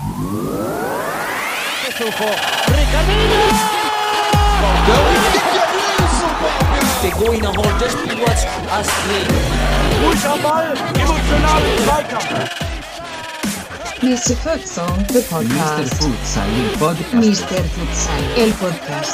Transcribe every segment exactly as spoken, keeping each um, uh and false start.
Begoina holt das Spiel als Astrid. Ruhig am Ball, emotional im Zweikampf. mister Futsal, the podcast. mister Futsal, il podcast. mister Futsal, el podcast.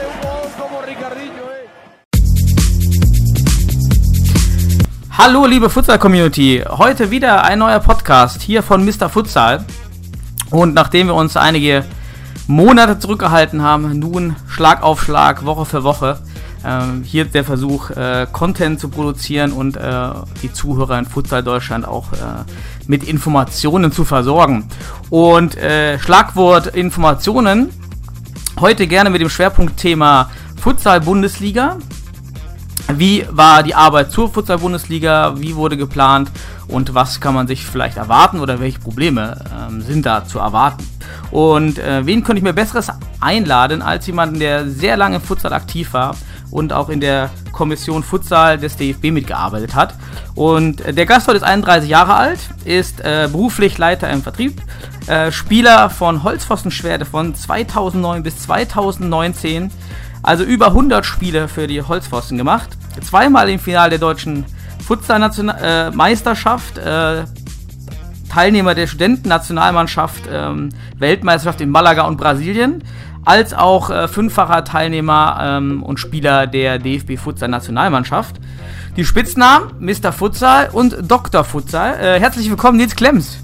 Hallo liebe Futsal-Community, heute wieder ein neuer Podcast hier von mister Futsal. Und nachdem wir uns einige Monate zurückgehalten haben, nun Schlag auf Schlag, Woche für Woche, ähm, hier der Versuch, äh, Content zu produzieren und äh, die Zuhörer in Futsal Deutschland auch äh, mit Informationen zu versorgen. Und äh, Schlagwort Informationen, heute gerne mit dem Schwerpunktthema Futsal-Bundesliga. Wie war die Arbeit zur Futsal-Bundesliga? Wie wurde geplant? Und was kann man sich vielleicht erwarten oder welche Probleme ähm, sind da zu erwarten? Und äh, wen könnte ich mir Besseres einladen als jemanden, der sehr lange im Futsal aktiv war und auch in der Kommission Futsal des D F B mitgearbeitet hat. Und äh, der Gast heute ist einunddreißig Jahre alt, ist äh, beruflich Leiter im Vertrieb, äh, Spieler von Holzpfostenschwerte von zweitausendneun bis zweitausendneunzehn, also über hundert Spiele für die Holzpfosten gemacht, zweimal im Finale der deutschen Futsal-Meisterschaft, äh, Teilnehmer der Studentennationalmannschaft, ähm, Weltmeisterschaft in Malaga und Brasilien, als auch äh, fünffacher Teilnehmer ähm, und Spieler der D F B Futsal-Nationalmannschaft. Die Spitznamen mister Futsal und Doktor Futsal. Äh, herzlich willkommen, Nils Klemms.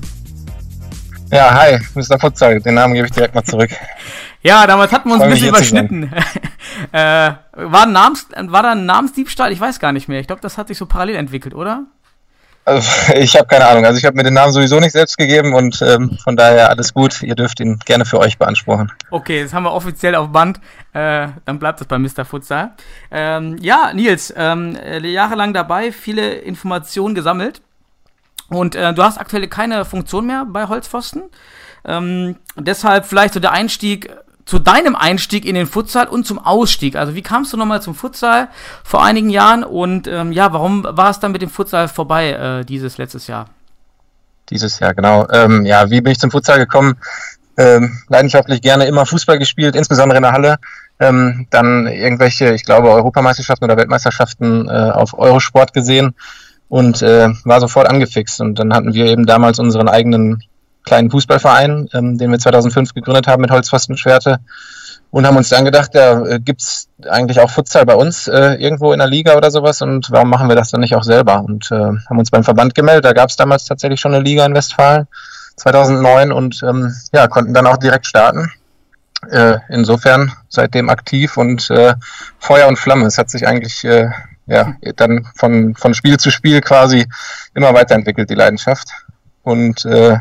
Ja, hi, mister Futsal, den Namen gebe ich direkt mal zurück. Ja, damals hatten wir uns ein bisschen überschnitten. äh, war, ein Namens, war da ein Namensdiebstahl? Ich weiß gar nicht mehr. Ich glaube, das hat sich so parallel entwickelt, oder? Also, ich habe keine Ahnung. Also ich habe mir den Namen sowieso nicht selbst gegeben und ähm, von daher alles gut. Ihr dürft ihn gerne für euch beanspruchen. Okay, das haben wir offiziell auf Band. Äh, dann bleibt es bei mister Futsal. Ähm, ja, Nils, ähm, jahrelang dabei, viele Informationen gesammelt. Und äh, du hast aktuell keine Funktion mehr bei Holzpfosten. Ähm, deshalb vielleicht so der Einstieg zu deinem Einstieg in den Futsal und zum Ausstieg. Also wie kamst du nochmal zum Futsal vor einigen Jahren und ähm, ja, warum war es dann mit dem Futsal vorbei äh, dieses letztes Jahr? Dieses Jahr, genau. Ähm, ja, wie bin ich zum Futsal gekommen? Ähm, leidenschaftlich gerne immer Fußball gespielt, insbesondere in der Halle. Ähm, dann irgendwelche, ich glaube, Europameisterschaften oder Weltmeisterschaften äh, auf Eurosport gesehen und äh, war sofort angefixt. Und dann hatten wir eben damals unseren eigenen kleinen Fußballverein, ähm, den wir zweitausendfünf gegründet haben mit Holzpfostenschwerte und haben uns dann gedacht, ja, äh, gibt's eigentlich auch Futsal bei uns äh, irgendwo in der Liga oder sowas und warum machen wir das dann nicht auch selber? Und äh, haben uns beim Verband gemeldet, da gab es damals tatsächlich schon eine Liga in Westfalen, zweitausendneun und ähm, ja, konnten dann auch direkt starten. Äh, insofern seitdem aktiv und äh, Feuer und Flamme. Es hat sich eigentlich äh, ja dann von, von Spiel zu Spiel quasi immer weiterentwickelt, die Leidenschaft. Und äh,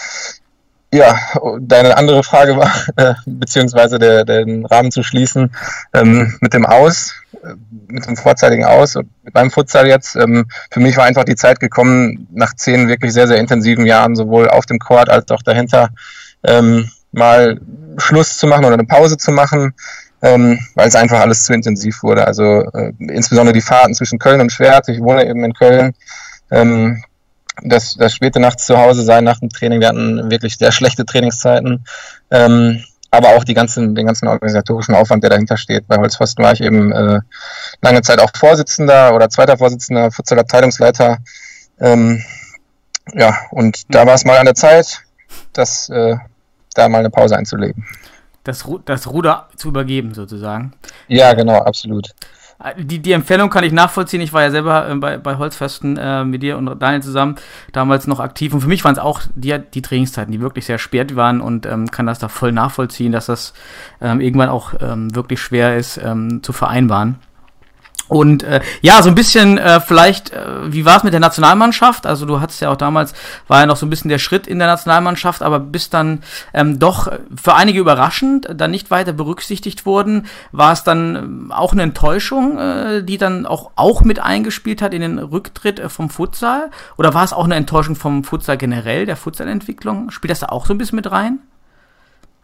ja, deine andere Frage war, äh, beziehungsweise der, den Rahmen zu schließen, ähm, mit dem Aus, äh, mit dem vorzeitigen Aus und beim Futsal jetzt. Ähm, für mich war einfach die Zeit gekommen, nach zehn wirklich sehr, sehr intensiven Jahren, sowohl auf dem Court als auch dahinter, ähm, mal Schluss zu machen oder eine Pause zu machen, ähm, weil es einfach alles zu intensiv wurde. Also äh, insbesondere die Fahrten zwischen Köln und Schwert. Ich wohne eben in Köln. Ähm, Das, das späte Nachts zu Hause sein nach dem Training, wir hatten wirklich sehr schlechte Trainingszeiten, ähm, aber auch die ganzen, den ganzen organisatorischen Aufwand, der dahinter steht. Bei Holzpfosten war ich eben äh, lange Zeit auch Vorsitzender oder zweiter Vorsitzender, Futsal-Abteilungsleiter. Ähm, ja, und da war es mal an der Zeit, das, äh, da mal eine Pause einzulegen. Das, Ru- das Ruder zu übergeben sozusagen. Ja, genau, absolut. Die, die Empfehlung kann ich nachvollziehen. Ich war ja selber äh, bei, bei Holzpfosten äh, mit dir und Daniel zusammen damals noch aktiv. Und für mich waren es auch die, die Trainingszeiten, die wirklich sehr spät waren und ähm, kann das da voll nachvollziehen, dass das ähm, irgendwann auch ähm, wirklich schwer ist ähm, zu vereinbaren. Und äh, ja, so ein bisschen äh, vielleicht, äh, wie war es mit der Nationalmannschaft? Also du hattest ja auch damals, war ja noch so ein bisschen der Schritt in der Nationalmannschaft, aber bist dann ähm, doch für einige überraschend dann nicht weiter berücksichtigt worden. War es dann auch eine Enttäuschung, äh, die dann auch, auch mit eingespielt hat in den Rücktritt äh, vom Futsal? Oder war es auch eine Enttäuschung vom Futsal generell, der Futsalentwicklung? Spielt das da auch so ein bisschen mit rein?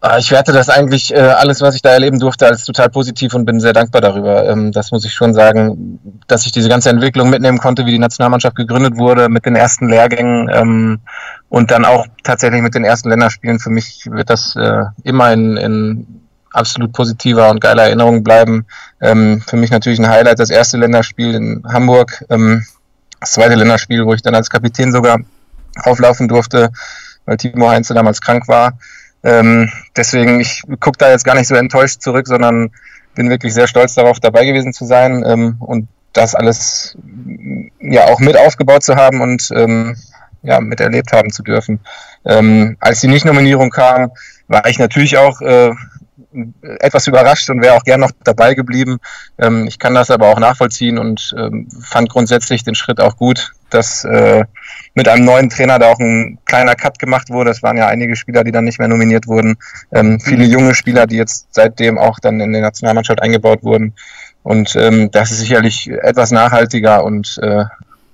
Ich werte das eigentlich äh, alles, was ich da erleben durfte, als total positiv und bin sehr dankbar darüber. Ähm, das muss ich schon sagen, dass ich diese ganze Entwicklung mitnehmen konnte, wie die Nationalmannschaft gegründet wurde, mit den ersten Lehrgängen ähm, und dann auch tatsächlich mit den ersten Länderspielen. Für mich wird das äh, immer in, in absolut positiver und geiler Erinnerung bleiben. Ähm, für mich natürlich ein Highlight, das erste Länderspiel in Hamburg, ähm, das zweite Länderspiel, wo ich dann als Kapitän sogar auflaufen durfte, weil Timo Heinze damals krank war. Ähm, deswegen, ich gucke da jetzt gar nicht so enttäuscht zurück, sondern bin wirklich sehr stolz darauf, dabei gewesen zu sein ähm, und das alles ja auch mit aufgebaut zu haben und ähm, ja miterlebt haben zu dürfen. Ähm, als die Nicht-Nominierung kam, war ich natürlich auch äh, etwas überrascht und wäre auch gern noch dabei geblieben. Ähm, ich kann das aber auch nachvollziehen und ähm, fand grundsätzlich den Schritt auch gut, dass äh, mit einem neuen Trainer da auch ein kleiner Cut gemacht wurde. Es waren ja einige Spieler, die dann nicht mehr nominiert wurden. Ähm, viele junge Spieler, die jetzt seitdem auch dann in die Nationalmannschaft eingebaut wurden. Und ähm, das ist sicherlich etwas nachhaltiger und äh,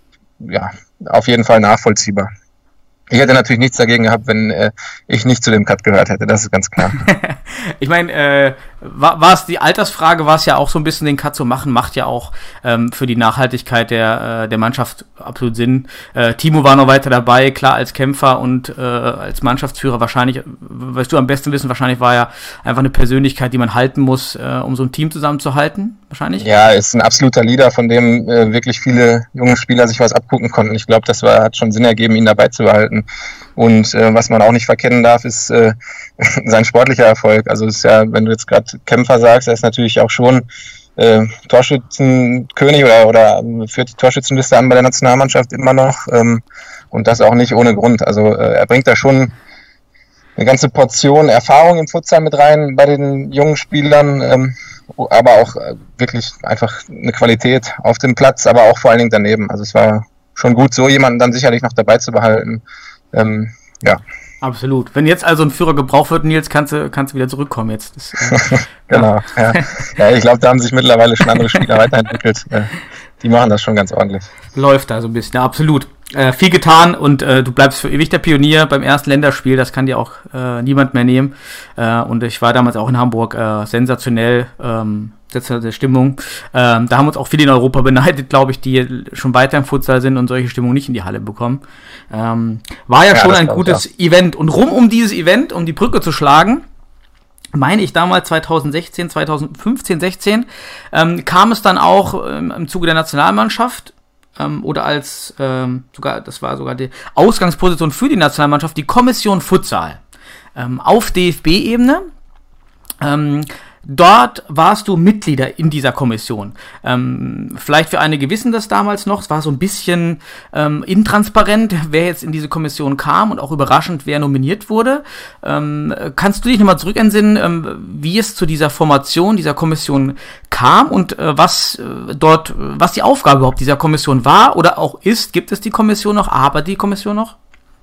ja, auf jeden Fall nachvollziehbar. Ich hätte natürlich nichts dagegen gehabt, wenn äh, ich nicht zu dem Cut gehört hätte, das ist ganz klar. Ich meine, äh, war, war es die Altersfrage, war es ja auch so ein bisschen den Cut zu machen, macht ja auch ähm, für die Nachhaltigkeit der äh, der Mannschaft absolut Sinn. Äh, Timo war noch weiter dabei, klar als Kämpfer und äh, als Mannschaftsführer wahrscheinlich, weißt du am besten wissen, wahrscheinlich war er einfach eine Persönlichkeit, die man halten muss, äh, um so ein Team zusammenzuhalten, wahrscheinlich? Ja, ist ein absoluter Leader, von dem äh, wirklich viele junge Spieler sich was abgucken konnten. Ich glaube, das war, hat schon Sinn ergeben, ihn dabei zu behalten. Und äh, was man auch nicht verkennen darf, ist äh, sein sportlicher Erfolg. Also ist ja, wenn du jetzt gerade Kämpfer sagst, er ist natürlich auch schon äh, Torschützenkönig oder, oder führt die Torschützenliste an bei der Nationalmannschaft immer noch. Ähm, und das auch nicht ohne Grund. Also äh, er bringt da schon eine ganze Portion Erfahrung im Futsal mit rein bei den jungen Spielern, ähm, aber auch äh, wirklich einfach eine Qualität auf dem Platz, aber auch vor allen Dingen daneben. Also es war schon gut, so jemanden dann sicherlich noch dabei zu behalten. Ähm, ja. Absolut. Wenn jetzt also ein Führer gebraucht wird, Nils, kannst du, kannst du wieder zurückkommen jetzt. Das, äh, genau, ja. Ja, ich glaube, da haben sich mittlerweile schon andere Spieler weiterentwickelt. Äh, die machen das schon ganz ordentlich. Läuft da so ein bisschen, ja, absolut. Äh, viel getan und äh, du bleibst für ewig der Pionier beim ersten Länderspiel, das kann dir auch äh, niemand mehr nehmen. Äh, und ich war damals auch in Hamburg, äh, sensationell, ähm, der Stimmung. Ähm, da haben uns auch viele in Europa beneidet, glaube ich, die schon weiter im Futsal sind und solche Stimmung nicht in die Halle bekommen. Ähm, war ja, ja schon ein gutes ja. Event. Und rum um dieses Event, um die Brücke zu schlagen, meine ich damals zwanzig sechzehn, zwanzig fünfzehn, sechzehn, ähm, kam es dann auch ähm, im Zuge der Nationalmannschaft ähm, oder als, ähm, sogar, das war sogar die Ausgangsposition für die Nationalmannschaft, die Kommission Futsal ähm, auf D F B-Ebene. Ähm, Dort warst du Mitglieder in dieser Kommission. Ähm, vielleicht für einige wissen das damals noch, es war so ein bisschen ähm, intransparent, wer jetzt in diese Kommission kam und auch überraschend, wer nominiert wurde. Ähm, kannst du dich nochmal zurückentsinnen, ähm, wie es zu dieser Formation, dieser Kommission kam und äh, was äh, dort, was die Aufgabe überhaupt dieser Kommission war oder auch ist? Gibt es die Kommission noch? Arbeitet die Kommission noch?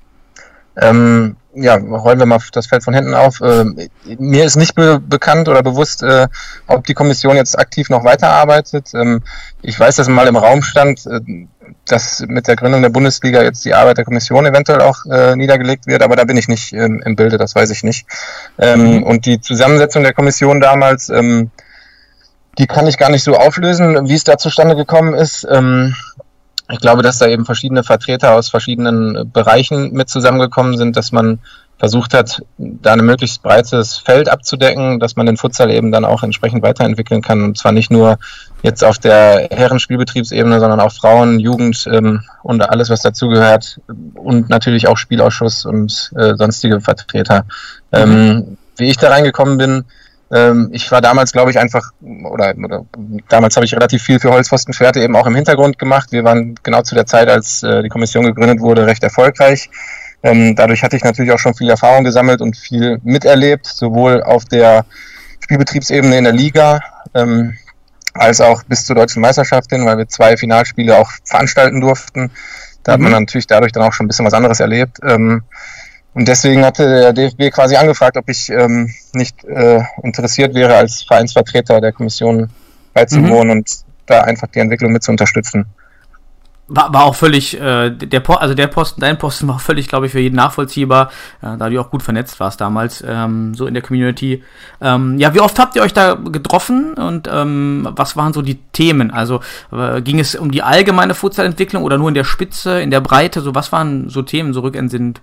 Ähm, ja, rollen wir mal das Feld von hinten auf. Ähm, mir ist nicht be- bekannt oder bewusst, äh, ob die Kommission jetzt aktiv noch weiterarbeitet. Ähm, ich weiß, dass mal im Raum stand, äh, dass mit der Gründung der Bundesliga jetzt die Arbeit der Kommission eventuell auch äh, niedergelegt wird, aber da bin ich nicht ähm, im Bilde, das weiß ich nicht. Ähm, und die Zusammensetzung der Kommission damals, ähm, die kann ich gar nicht so auflösen, wie es da zustande gekommen ist. Ähm, Ich glaube, dass da eben verschiedene Vertreter aus verschiedenen Bereichen mit zusammengekommen sind, dass man versucht hat, da ein möglichst breites Feld abzudecken, dass man den Futsal eben dann auch entsprechend weiterentwickeln kann. Und zwar nicht nur jetzt auf der Herrenspielbetriebsebene, sondern auch Frauen, Jugend ähm, und alles, was dazugehört. Und natürlich auch Spielausschuss und äh, sonstige Vertreter. Mhm. Ähm, wie ich da reingekommen bin, ich war damals, glaube ich, einfach, oder, oder damals habe ich relativ viel für Holzpfostenpferde eben auch im Hintergrund gemacht. Wir waren genau zu der Zeit, als äh, die Kommission gegründet wurde, recht erfolgreich. Ähm, dadurch hatte ich natürlich auch schon viel Erfahrung gesammelt und viel miterlebt, sowohl auf der Spielbetriebsebene in der Liga, ähm, als auch bis zur Deutschen Meisterschaft hin, weil wir zwei Finalspiele auch veranstalten durften. Da mhm. hat man natürlich dadurch dann auch schon ein bisschen was anderes erlebt. Ähm, Und deswegen hatte der D F B quasi angefragt, ob ich ähm, nicht äh, interessiert wäre, als Vereinsvertreter der Kommission beizuwohnen mhm. und da einfach die Entwicklung mit zu unterstützen. War, war auch völlig, äh, der po- also der Posten, dein Posten war auch völlig, glaube ich, für jeden nachvollziehbar, äh, da du auch gut vernetzt warst damals, ähm, so in der Community. Ähm, ja, wie oft habt ihr euch da getroffen und ähm, was waren so die Themen? Also äh, ging es um die allgemeine Futsal-Entwicklung oder nur in der Spitze, in der Breite? So, was waren so Themen, so rückentsinnend?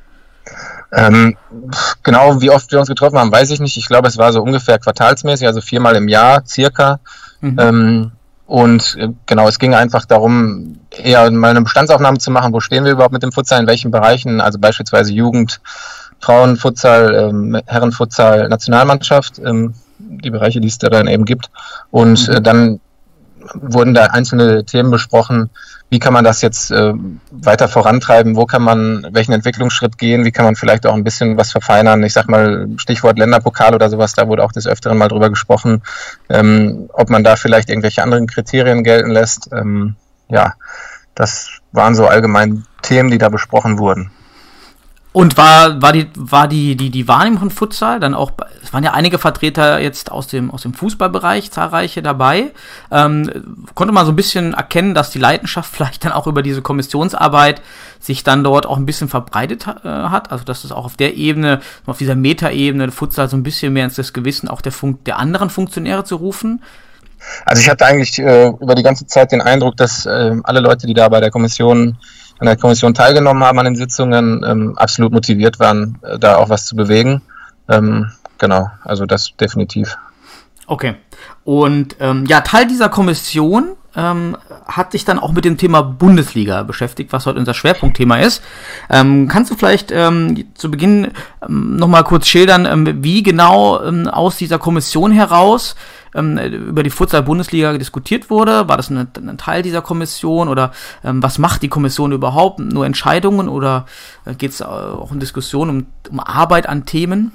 Ähm, genau, wie oft wir uns getroffen haben, weiß ich nicht. Ich glaube, es war so ungefähr quartalsmäßig, also viermal im Jahr circa. Mhm. Ähm, Und äh, genau, es ging einfach darum, eher mal eine Bestandsaufnahme zu machen, wo stehen wir überhaupt mit dem Futsal, in welchen Bereichen, also beispielsweise Jugend, Frauenfutsal, ähm, Herrenfutsal, Nationalmannschaft, ähm, die Bereiche, die es da dann eben gibt. Und äh, dann wurden da einzelne Themen besprochen, wie kann man das jetzt äh, weiter vorantreiben, wo kann man welchen Entwicklungsschritt gehen, wie kann man vielleicht auch ein bisschen was verfeinern. Ich sag mal, Stichwort Länderpokal oder sowas, da wurde auch des Öfteren mal drüber gesprochen, ähm, ob man da vielleicht irgendwelche anderen Kriterien gelten lässt. Ähm, ja, das waren so allgemein Themen, die da besprochen wurden. Und war, war die, war die, die, die Wahrnehmung von Futsal dann auch, es waren ja einige Vertreter jetzt aus dem, aus dem Fußballbereich, zahlreiche dabei, ähm, konnte man so ein bisschen erkennen, dass die Leidenschaft vielleicht dann auch über diese Kommissionsarbeit sich dann dort auch ein bisschen verbreitet äh, hat, also dass es auch auf der Ebene, auf dieser Metaebene Futsal so ein bisschen mehr ins das Gewissen auch der Funk, der anderen Funktionäre zu rufen? Also ich hatte eigentlich äh, über die ganze Zeit den Eindruck, dass äh, alle Leute, die da bei der Kommission an der Kommission teilgenommen haben an den Sitzungen, ähm, absolut motiviert waren, äh, da auch was zu bewegen. Ähm, genau, also das definitiv. Okay. Und ähm, ja, Teil dieser Kommission ähm, hat sich dann auch mit dem Thema Bundesliga beschäftigt, was heute unser Schwerpunktthema ist. Ähm, kannst du vielleicht ähm, zu Beginn ähm, nochmal kurz schildern, ähm, wie genau ähm, aus dieser Kommission heraus ähm, über die Futsal-Bundesliga diskutiert wurde? War das ein, ein Teil dieser Kommission oder ähm, was macht die Kommission überhaupt? Nur Entscheidungen oder äh, geht es auch in Diskussionen um, um Arbeit an Themen?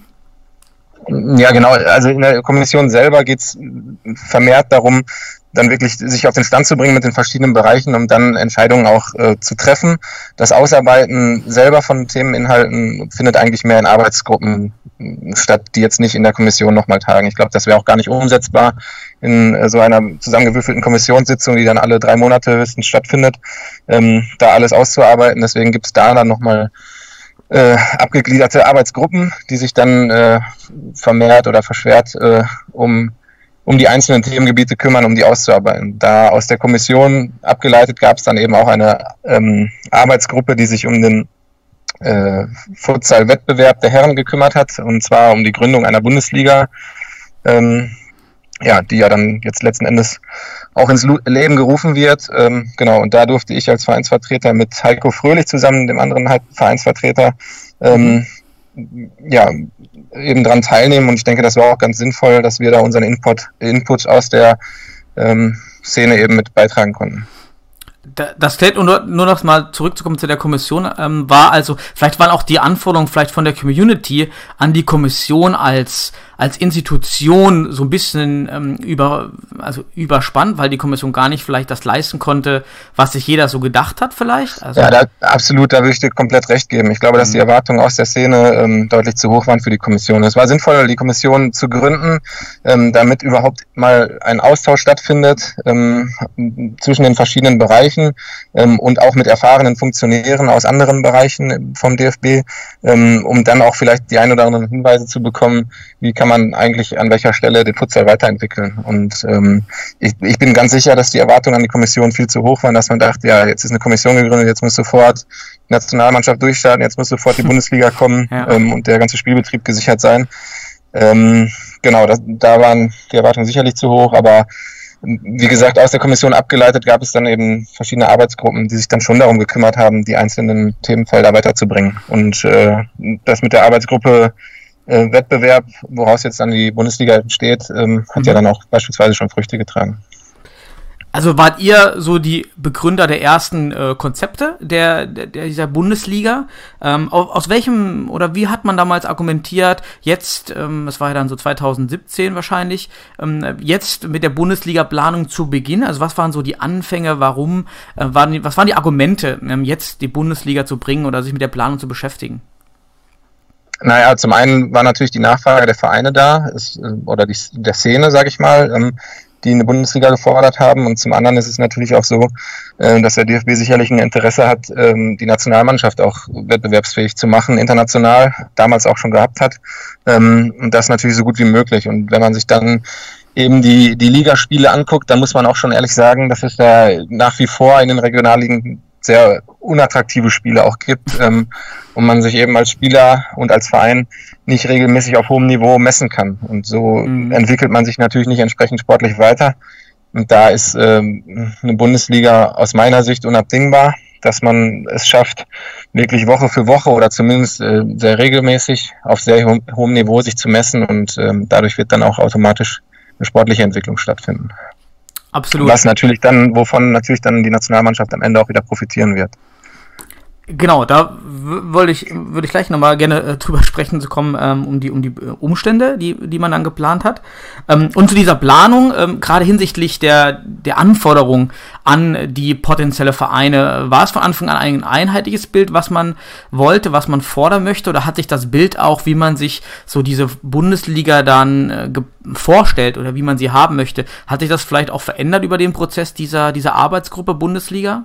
Ja, genau. Also in der Kommission selber geht es vermehrt darum, dann wirklich sich auf den Stand zu bringen mit den verschiedenen Bereichen, um dann Entscheidungen auch äh, zu treffen. Das Ausarbeiten selber von Themeninhalten findet eigentlich mehr in Arbeitsgruppen statt, die jetzt nicht in der Kommission nochmal tagen. Ich glaube, das wäre auch gar nicht umsetzbar in äh, so einer zusammengewürfelten Kommissionssitzung, die dann alle drei Monate höchstens stattfindet, ähm, da alles auszuarbeiten. Deswegen gibt es da dann nochmal Äh, abgegliederte Arbeitsgruppen, die sich dann äh, vermehrt oder verschwert äh, um, um die einzelnen Themengebiete kümmern, um die auszuarbeiten. Da aus der Kommission abgeleitet gab es dann eben auch eine ähm, Arbeitsgruppe, die sich um den äh, Futsal-Wettbewerb der Herren gekümmert hat, und zwar um die Gründung einer Bundesliga, ähm, ja, die ja dann jetzt letzten Endes auch ins Leben gerufen wird. Ähm, genau, und da durfte ich als Vereinsvertreter mit Heiko Fröhlich zusammen, dem anderen Vereinsvertreter, ähm, mhm. ja, eben dran teilnehmen. Und ich denke, das war auch ganz sinnvoll, dass wir da unseren Input, Input aus der ähm, Szene eben mit beitragen konnten. Das State, nur, nur noch mal zurückzukommen zu der Kommission, ähm, war also, vielleicht waren auch die Anforderungen vielleicht von der Community an die Kommission als als Institution so ein bisschen ähm, über also überspannt, weil die Kommission gar nicht vielleicht das leisten konnte, was sich jeder so gedacht hat vielleicht? Also ja, da, absolut, da würde ich dir komplett recht geben. Ich glaube, dass die Erwartungen aus der Szene ähm, deutlich zu hoch waren für die Kommission. Es war sinnvoll, die Kommission zu gründen, ähm, damit überhaupt mal ein Austausch stattfindet ähm, zwischen den verschiedenen Bereichen ähm, und auch mit erfahrenen Funktionären aus anderen Bereichen vom D F B, ähm, um dann auch vielleicht die ein oder anderen Hinweise zu bekommen, wie kann man eigentlich an welcher Stelle den Futsal weiterentwickeln. Und ähm, ich, ich bin ganz sicher, dass die Erwartungen an die Kommission viel zu hoch waren, dass man dachte, ja, jetzt ist eine Kommission gegründet, jetzt muss sofort die Nationalmannschaft durchstarten, jetzt muss sofort die Bundesliga kommen ja. ähm, und der ganze Spielbetrieb gesichert sein. Ähm, genau, das, da waren die Erwartungen sicherlich zu hoch, aber wie gesagt, aus der Kommission abgeleitet gab es dann eben verschiedene Arbeitsgruppen, die sich dann schon darum gekümmert haben, die einzelnen Themenfelder weiterzubringen. Und äh, das mit der Arbeitsgruppe äh, Wettbewerb, woraus jetzt dann die Bundesliga entsteht, ähm, hat mhm. ja dann auch beispielsweise schon Früchte getragen. Also wart ihr so die Begründer der ersten äh, Konzepte der, der dieser Bundesliga? Ähm, aus, aus welchem oder wie hat man damals argumentiert, jetzt, ähm, das war ja dann so zwanzig siebzehn wahrscheinlich, ähm, jetzt mit der Bundesliga-Planung zu Beginn? Also was waren so die Anfänge, warum, äh, waren die, was waren die Argumente, ähm, jetzt die Bundesliga zu bringen oder sich mit der Planung zu beschäftigen? Naja, zum einen war natürlich die Nachfrage der Vereine da, ist, oder die, der Szene, sag ich mal. Ähm, die eine Bundesliga gefordert haben. Und zum anderen ist es natürlich auch so, äh, dass der D F B sicherlich ein Interesse hat, ähm, die Nationalmannschaft auch wettbewerbsfähig zu machen, international, damals auch schon gehabt hat. Ähm, und das natürlich so gut wie möglich. Und wenn man sich dann eben die, die Ligaspiele anguckt, dann muss man auch schon ehrlich sagen, dass es da nach wie vor in den Regionalligen sehr unattraktive Spiele auch gibt, ähm, und man sich eben als Spieler und als Verein nicht regelmäßig auf hohem Niveau messen kann. Und so mhm. entwickelt man sich natürlich nicht entsprechend sportlich weiter. Und da ist ähm, eine Bundesliga aus meiner Sicht unabdingbar, dass man es schafft, wirklich Woche für Woche oder zumindest äh, sehr regelmäßig auf sehr ho- hohem Niveau sich zu messen, und ähm, dadurch wird dann auch automatisch eine sportliche Entwicklung stattfinden. Absolut. Was natürlich dann, wovon natürlich dann die Nationalmannschaft am Ende auch wieder profitieren wird. Genau, da w- wollte ich, würde ich gleich nochmal gerne äh, drüber sprechen zu kommen, ähm, um die, um die äh, Umstände, die, die man dann geplant hat. Ähm, und zu dieser Planung, ähm, gerade hinsichtlich der, der Anforderung an die potenzielle Vereine, war es von Anfang an ein einheitliches Bild, was man wollte, was man fordern möchte, oder hat sich das Bild auch, wie man sich so diese Bundesliga dann äh, ge- vorstellt oder wie man sie haben möchte, hat sich das vielleicht auch verändert über den Prozess dieser, dieser Arbeitsgruppe Bundesliga?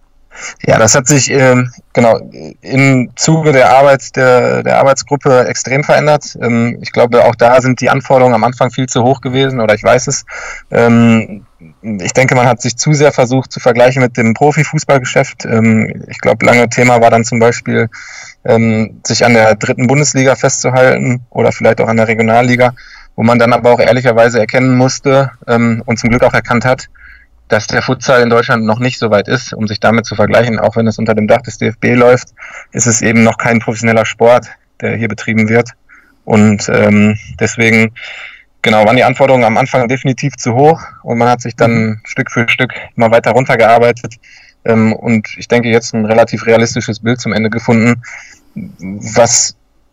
Ja, das hat sich ähm, genau im Zuge der Arbeit der, der Arbeitsgruppe extrem verändert. Ähm, ich glaube, auch da sind die Anforderungen am Anfang viel zu hoch gewesen, oder ich weiß es. Ähm, ich denke, man hat sich zu sehr versucht zu vergleichen mit dem Profifußballgeschäft. Ähm, ich glaube, lange Thema war dann zum Beispiel, ähm, sich an der dritten Bundesliga festzuhalten oder vielleicht auch an der Regionalliga, wo man dann aber auch ehrlicherweise erkennen musste ähm, und zum Glück auch erkannt hat, dass der Futsal in Deutschland noch nicht so weit ist, um sich damit zu vergleichen. Auch wenn es unter dem Dach des D F B läuft, ist es eben noch kein professioneller Sport, der hier betrieben wird. Und ähm, deswegen, genau, waren die Anforderungen am Anfang definitiv zu hoch, und man hat sich dann Stück für Stück immer weiter runtergearbeitet, ähm, und ich denke, jetzt ein relativ realistisches Bild zum Ende gefunden, was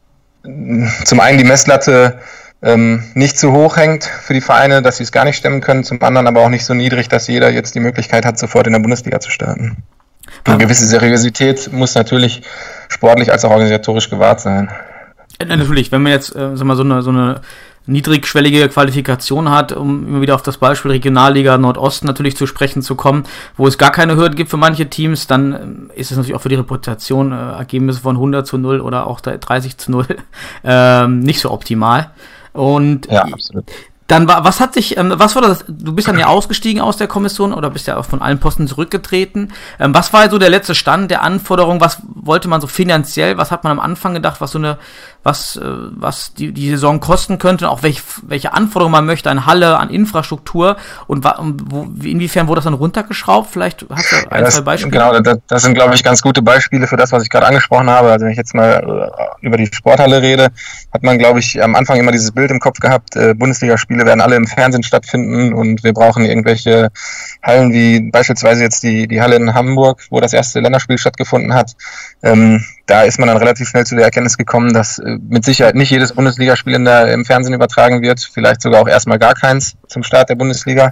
zum einen die Messlatte Ähm, nicht zu hoch hängt für die Vereine, dass sie es gar nicht stemmen können, zum anderen aber auch nicht so niedrig, dass jeder jetzt die Möglichkeit hat, sofort in der Bundesliga zu starten. Eine gewisse Seriosität muss natürlich sportlich als auch organisatorisch gewahrt sein. Ja, natürlich, wenn man jetzt äh, sag mal, so eine, so eine niedrigschwellige Qualifikation hat, um immer wieder auf das Beispiel Regionalliga Nordost natürlich zu sprechen zu kommen, wo es gar keine Hürden gibt für manche Teams, dann ist es natürlich auch für die Reputation äh, Ergebnisse von hundert zu null oder auch dreißig zu null ähm, nicht so optimal. Und ja, absolut. Dann war, was hat sich, ähm, was war das, du bist dann ja ausgestiegen aus der Kommission oder bist ja auch von allen Posten zurückgetreten. Ähm, was war so der letzte Stand der Anforderungen? Was wollte man so finanziell? Was hat man am Anfang gedacht, was so eine, was, äh, was die, die Saison kosten könnte? Und auch welche, welche Anforderungen man möchte an Halle, an Infrastruktur, und wa, wo, inwiefern wurde das dann runtergeschraubt? Vielleicht hast du ein, ja, das, zwei Beispiele. Genau, das, das sind, glaube ich, ganz gute Beispiele für das, was ich gerade angesprochen habe. Also wenn ich jetzt mal äh, über die Sporthalle rede, hat man, glaube ich, am Anfang immer dieses Bild im Kopf gehabt, äh, Bundesligaspiele werden alle im Fernsehen stattfinden, und wir brauchen irgendwelche Hallen wie beispielsweise jetzt die, die Halle in Hamburg, wo das erste Länderspiel stattgefunden hat. Ähm, da ist man dann relativ schnell zu der Erkenntnis gekommen, dass äh, mit Sicherheit nicht jedes Bundesligaspiel in der, im Fernsehen übertragen wird, vielleicht sogar auch erstmal gar keins zum Start der Bundesliga.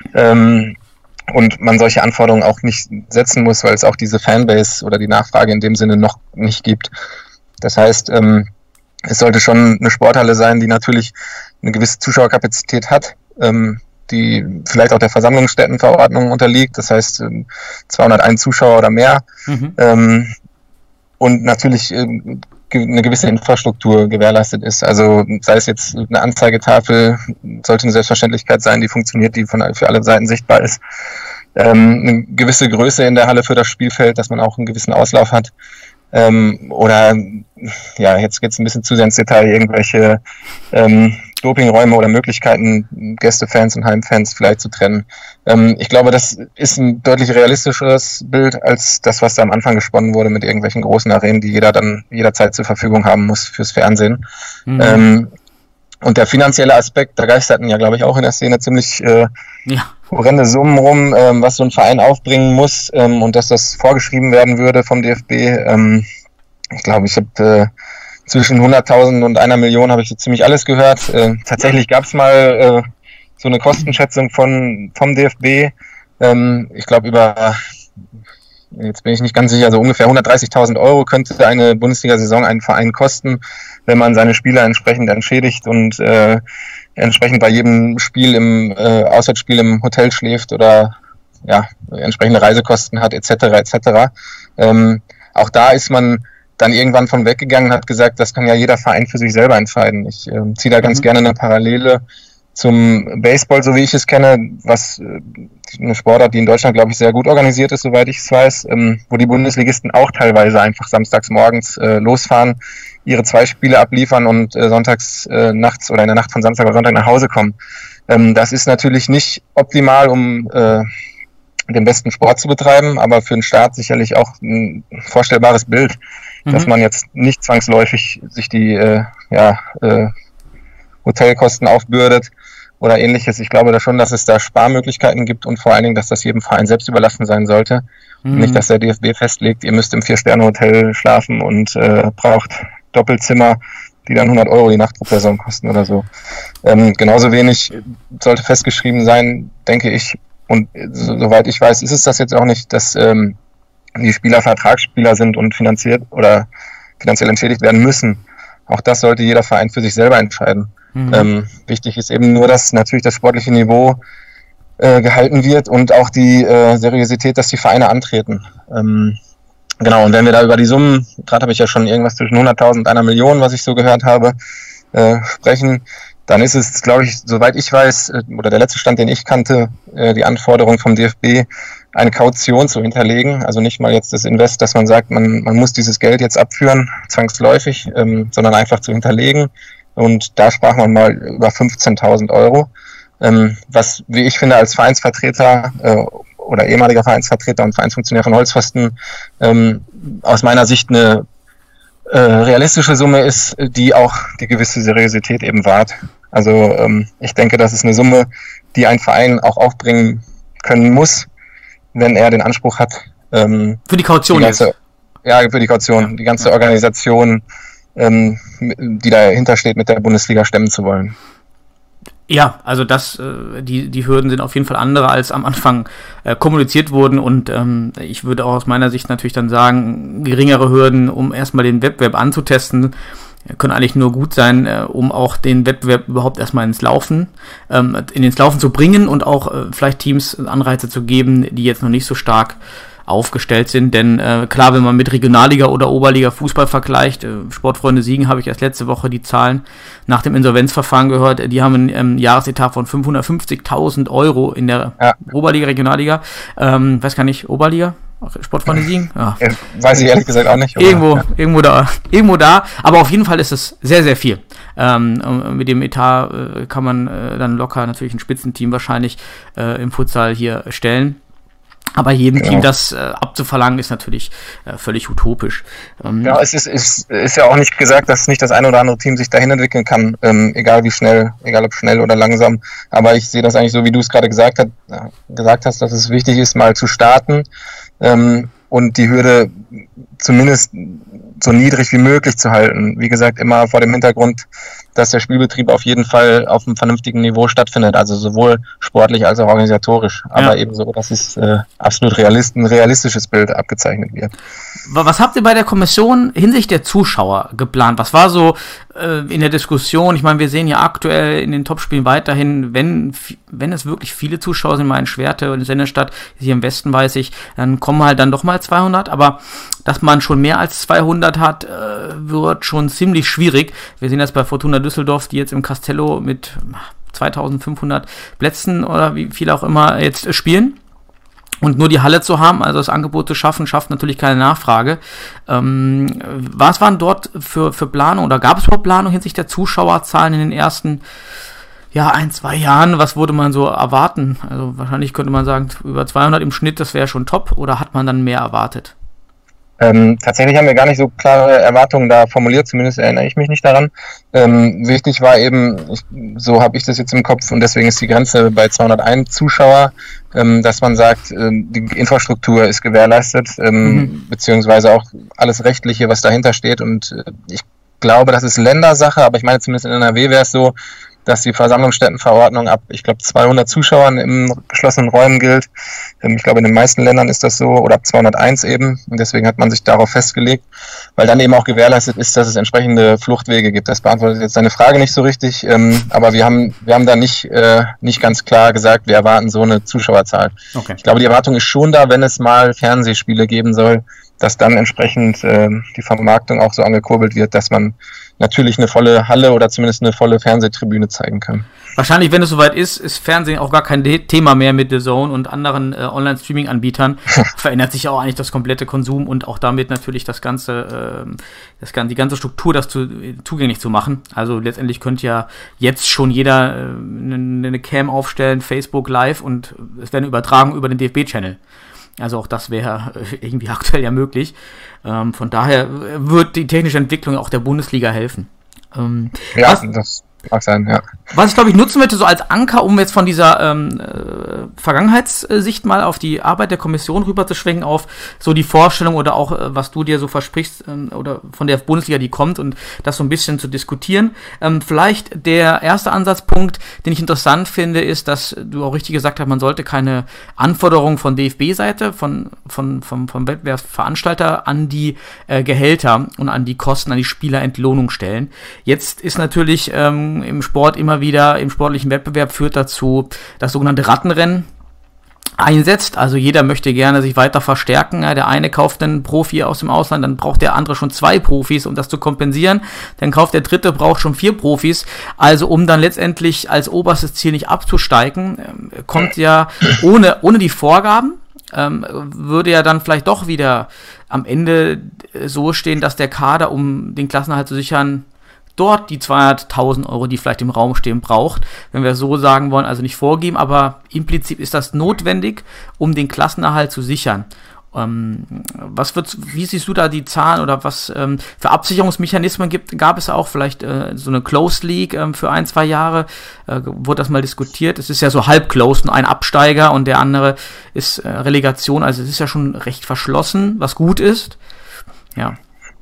Ähm, und man solche Anforderungen auch nicht setzen muss, weil es auch diese Fanbase oder die Nachfrage in dem Sinne noch nicht gibt. Das heißt, ähm, es sollte schon eine Sporthalle sein, die natürlich eine gewisse Zuschauerkapazität hat, ähm, die vielleicht auch der Versammlungsstättenverordnung unterliegt, das heißt ähm, zweihunderteins Zuschauer oder mehr, mhm. ähm, und natürlich ähm, ge- eine gewisse Infrastruktur gewährleistet ist. Also sei es jetzt eine Anzeigetafel, sollte eine Selbstverständlichkeit sein, die funktioniert, die von, für alle Seiten sichtbar ist. Ähm, eine gewisse Größe in der Halle für das Spielfeld, dass man auch einen gewissen Auslauf hat. Ähm, oder, ja, jetzt geht's ein bisschen zu sehr ins Detail, irgendwelche ähm, Dopingräume oder Möglichkeiten, Gästefans und Heimfans vielleicht zu trennen. Ähm, ich glaube, das ist ein deutlich realistischeres Bild als das, was da am Anfang gesponnen wurde mit irgendwelchen großen Arenen, die jeder dann jederzeit zur Verfügung haben muss fürs Fernsehen. Mhm. Ähm, und der finanzielle Aspekt, da geisterten ja, glaube ich, auch in der Szene ziemlich äh, ja. horrende Summen rum, ähm, was so ein Verein aufbringen muss, ähm, und dass das vorgeschrieben werden würde vom D F B. Ähm, ich glaube, ich habe äh, zwischen hunderttausend und einer Million habe ich so ziemlich alles gehört. Äh, tatsächlich gab es mal äh, so eine Kostenschätzung von vom D F B. Ähm, ich glaube, über, jetzt bin ich nicht ganz sicher, so ungefähr hundertdreißigtausend Euro könnte eine Bundesliga-Saison einen Verein kosten, wenn man seine Spieler entsprechend entschädigt und äh, entsprechend bei jedem Spiel im äh, Auswärtsspiel im Hotel schläft oder ja, entsprechende Reisekosten hat, et cetera et cetera. Ähm, auch da ist man dann irgendwann von weggegangen und hat gesagt, das kann ja jeder Verein für sich selber entscheiden. Ich äh, ziehe da ganz mhm. gerne eine Parallele zum Baseball, so wie ich es kenne, was äh, eine Sportart, die in Deutschland, glaube ich, sehr gut organisiert ist, soweit ich es weiß, ähm, wo die Bundesligisten auch teilweise einfach samstags morgens äh, losfahren, ihre zwei Spiele abliefern und äh, sonntags äh, nachts oder in der Nacht von Samstag auf Sonntag nach Hause kommen. Ähm, das ist natürlich nicht optimal, um äh, den besten Sport zu betreiben, aber für den Staat sicherlich auch ein vorstellbares Bild, mhm. dass man jetzt nicht zwangsläufig sich die äh, ja, äh, Hotelkosten aufbürdet oder ähnliches. Ich glaube da schon, dass es da Sparmöglichkeiten gibt und vor allen Dingen, dass das jedem Verein selbst überlassen sein sollte. Mhm. Nicht, dass der D F B festlegt, ihr müsst im Vier-Sterne-Hotel schlafen und äh, braucht Doppelzimmer, die dann hundert Euro die Nacht pro Person kosten oder so. Ähm, genauso wenig sollte festgeschrieben sein, denke ich, und so, soweit ich weiß, ist es das jetzt auch nicht, dass ähm, die Spieler Vertragsspieler sind und finanziert oder finanziell entschädigt werden müssen. Auch das sollte jeder Verein für sich selber entscheiden. Mhm. Ähm, wichtig ist eben nur, dass natürlich das sportliche Niveau äh, gehalten wird und auch die äh, Seriosität, dass die Vereine antreten. Ähm, genau, und wenn wir da über die Summen, gerade habe ich ja schon irgendwas zwischen hunderttausend und einer Million, was ich so gehört habe, äh, sprechen, dann ist es, glaube ich, soweit ich weiß, äh, oder der letzte Stand, den ich kannte, äh, die Anforderung vom D F B, eine Kaution zu hinterlegen, also nicht mal jetzt das Invest, dass man sagt, man, man muss dieses Geld jetzt abführen, zwangsläufig, ähm, sondern einfach zu hinterlegen. Und da sprach man mal über fünfzehntausend Euro, ähm, was, wie ich finde, als Vereinsvertreter äh, oder ehemaliger Vereinsvertreter und Vereinsfunktionär von Holzpfosten ähm, aus meiner Sicht eine äh, realistische Summe ist, die auch die gewisse Seriosität eben wahrt. Also ähm, ich denke, das ist eine Summe, die ein Verein auch aufbringen können muss, wenn er den Anspruch hat. Ähm, für die Kaution die ganze, jetzt? Ja, für die Kaution. Die ganze Organisation, ähm, die dahinter steht, mit der Bundesliga stemmen zu wollen. Ja, also das, äh, die, die Hürden sind auf jeden Fall andere, als am Anfang äh, kommuniziert wurden und ähm, ich würde auch aus meiner Sicht natürlich dann sagen, geringere Hürden, um erstmal den Wettbewerb anzutesten, können eigentlich nur gut sein, äh, um auch den Wettbewerb überhaupt erstmal ins Laufen, ähm, in ins Laufen zu bringen und auch äh, vielleicht Teams Anreize zu geben, die jetzt noch nicht so stark aufgestellt sind, denn äh, klar, wenn man mit Regionalliga oder Oberliga Fußball vergleicht, äh, Sportfreunde Siegen habe ich erst letzte Woche die Zahlen nach dem Insolvenzverfahren gehört, die haben einen ähm, Jahresetat von fünfhundertfünfzigtausend Euro in der ja. Oberliga, Regionalliga, ähm, weiß gar nicht, Oberliga? Sportfreunde Siegen? Ja. Ja, weiß ich ehrlich gesagt auch nicht. Oder? Irgendwo, ja. irgendwo da, irgendwo da, aber auf jeden Fall ist es sehr, sehr viel. Ähm, mit dem Etat äh, kann man äh, dann locker natürlich ein Spitzenteam wahrscheinlich äh, im Futsal hier stellen. Aber jedem genau. Team das äh, abzuverlangen, ist natürlich äh, völlig utopisch. Ähm, ja, es ist, ist, ist ja auch nicht gesagt, dass nicht das ein oder andere Team sich dahin entwickeln kann, ähm, egal wie schnell, egal ob schnell oder langsam. Aber ich sehe das eigentlich so, wie du es gerade gesagt, hat, äh, gesagt hast, dass es wichtig ist, mal zu starten ähm, und die Hürde zumindest so niedrig wie möglich zu halten. Wie gesagt, immer vor dem Hintergrund, dass der Spielbetrieb auf jeden Fall auf einem vernünftigen Niveau stattfindet, also sowohl sportlich als auch organisatorisch, aber ja. eben so, dass es äh, absolut realist, ein realistisches Bild abgezeichnet wird. Was habt ihr bei der Kommission hinsichtlich der Zuschauer geplant? Was war so äh, in der Diskussion? Ich meine, wir sehen ja aktuell in den Topspielen weiterhin, wenn wenn es wirklich viele Zuschauer sind, mal in Schwerte und Sennestadt, hier im Westen weiß ich, dann kommen halt dann doch mal zweihundert, aber dass man schon mehr als zweihundert hat, äh, wird schon ziemlich schwierig. Wir sehen das bei Fortuna Düsseldorf, die jetzt im Castello mit zweitausendfünfhundert Plätzen oder wie viel auch immer jetzt spielen. Und nur die Halle zu haben, also das Angebot zu schaffen, schafft natürlich keine Nachfrage. Ähm, was waren dort für, für Planung oder gab es überhaupt Planung hinsichtlich der Zuschauerzahlen in den ersten ja, ein, zwei Jahren? Was würde man so erwarten? Also wahrscheinlich könnte man sagen, über zweihundert im Schnitt, das wäre schon top, oder hat man dann mehr erwartet? Ähm, tatsächlich haben wir gar nicht so klare Erwartungen da formuliert, zumindest erinnere ich mich nicht daran. Ähm, wichtig war eben, ich, so habe ich das jetzt im Kopf und deswegen ist die Grenze bei zweihunderteins Zuschauer, ähm, dass man sagt, ähm, die Infrastruktur ist gewährleistet, ähm, mhm. beziehungsweise auch alles Rechtliche, was dahinter steht, und äh, ich glaube, das ist Ländersache, aber ich meine zumindest in N R W wäre es so, dass die Versammlungsstättenverordnung ab, ich glaube, zweihundert Zuschauern in geschlossenen Räumen gilt. Ähm, ich glaube, in den meisten Ländern ist das so, oder ab zweihunderteins eben. Und deswegen hat man sich darauf festgelegt, weil dann eben auch gewährleistet ist, dass es entsprechende Fluchtwege gibt. Das beantwortet jetzt deine Frage nicht so richtig, ähm, aber wir haben wir haben da nicht äh, nicht ganz klar gesagt, wir erwarten so eine Zuschauerzahl. Okay. Ich glaube, die Erwartung ist schon da, wenn es mal Fernsehspiele geben soll, dass dann entsprechend äh, die Vermarktung auch so angekurbelt wird, dass man natürlich eine volle Halle oder zumindest eine volle Fernsehtribüne zeigen kann. Wahrscheinlich, wenn es soweit ist, ist Fernsehen auch gar kein Thema mehr mit The Zone und anderen äh, Online-Streaming-Anbietern. Verändert sich ja auch eigentlich das komplette Konsum und auch damit natürlich das ganze, äh, das, die ganze Struktur, das zu, zugänglich zu machen. Also letztendlich könnte ja jetzt schon jeder äh, eine, eine Cam aufstellen, Facebook Live und es werden übertragen über den D F B-Channel. Also auch das wäre irgendwie aktuell ja möglich. Ähm, von daher wird die technische Entwicklung auch der Bundesliga helfen. Ähm, ja, was, das mag sein, ja. Was ich, glaube ich, nutzen möchte, so als Anker, um jetzt von dieser ähm, äh, Vergangenheitssicht mal auf die Arbeit der Kommission rüberzuschwenken, auf so die Vorstellung oder auch, äh, was du dir so versprichst, ähm, oder von der Bundesliga, die kommt, und das so ein bisschen zu diskutieren. Ähm, vielleicht der erste Ansatzpunkt, den ich interessant finde, ist, dass du auch richtig gesagt hast, man sollte keine Anforderungen von D F B-Seite, von, von, vom, vom Wettbewerbsveranstalter an die äh, Gehälter und an die Kosten, an die Spielerentlohnung stellen. Jetzt ist natürlich ähm, im Sport immer wieder, im sportlichen Wettbewerb führt dazu das sogenannte Rattenrennen einsetzt. Also jeder möchte gerne sich weiter verstärken. Ja, der eine kauft einen Profi aus dem Ausland, dann braucht der andere schon zwei Profis, um das zu kompensieren. Dann kauft der dritte, braucht schon vier Profis. Also um dann letztendlich als oberstes Ziel nicht abzusteigen, äh, kommt ja ohne, ohne die Vorgaben, ähm, würde ja dann vielleicht doch wieder am Ende so stehen, dass der Kader, um den Klassenerhalt zu sichern, dort die zweihunderttausend Euro, die vielleicht im Raum stehen, braucht, wenn wir so sagen wollen, also nicht vorgeben, aber implizit ist das notwendig, um den Klassenerhalt zu sichern. Ähm, was wird, wie siehst du da die Zahlen oder was ähm, für Absicherungsmechanismen gibt, gab es auch vielleicht äh, so eine Closed League ähm, für ein, zwei Jahre, äh, wurde das mal diskutiert? Es ist ja so halb closed, ein Absteiger und der andere ist äh, Relegation, also es ist ja schon recht verschlossen, was gut ist. Ja.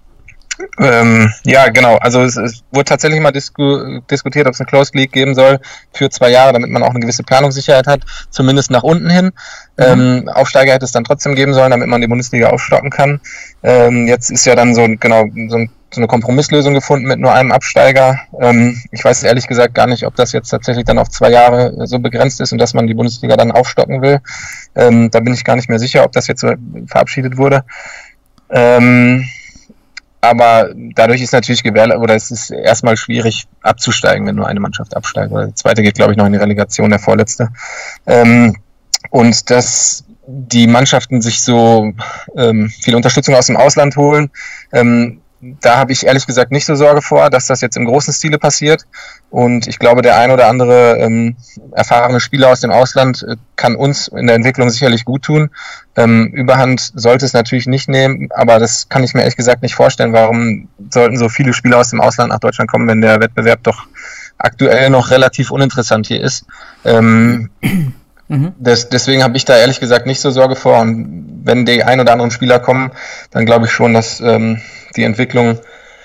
Ähm, ja, genau. Also es, es wurde tatsächlich mal disku- diskutiert, ob es eine Closed League geben soll für zwei Jahre, damit man auch eine gewisse Planungssicherheit hat, zumindest nach unten hin. Mhm. Ähm, Aufsteiger hätte es dann trotzdem geben sollen, damit man die Bundesliga aufstocken kann. Ähm, jetzt ist ja dann so, genau, so, ein, so eine Kompromisslösung gefunden mit nur einem Absteiger. Ähm, ich weiß ehrlich gesagt gar nicht, ob das jetzt tatsächlich dann auf zwei Jahre so begrenzt ist und dass man die Bundesliga dann aufstocken will. Ähm, da bin ich gar nicht mehr sicher, ob das jetzt so verabschiedet wurde. Ähm, Aber dadurch ist natürlich gewährleistet, oder es ist erstmal schwierig abzusteigen, wenn nur eine Mannschaft absteigt. Oder der zweite geht, glaube ich, noch in die Relegation, der vorletzte. Ähm, und dass die Mannschaften sich so ähm, viel Unterstützung aus dem Ausland holen, ähm, da habe ich ehrlich gesagt nicht so Sorge vor, dass das jetzt im großen Stile passiert. Und ich glaube, der ein oder andere ähm, erfahrene Spieler aus dem Ausland äh, kann uns in der Entwicklung sicherlich gut tun. Ähm, Überhand sollte es natürlich nicht nehmen, aber das kann ich mir ehrlich gesagt nicht vorstellen. Warum sollten so viele Spieler aus dem Ausland nach Deutschland kommen, wenn der Wettbewerb doch aktuell noch relativ uninteressant hier ist? Ähm, mhm. des, deswegen habe ich da ehrlich gesagt nicht so Sorge vor. Und wenn die ein oder anderen Spieler kommen, dann glaube ich schon, dass ähm, die Entwicklung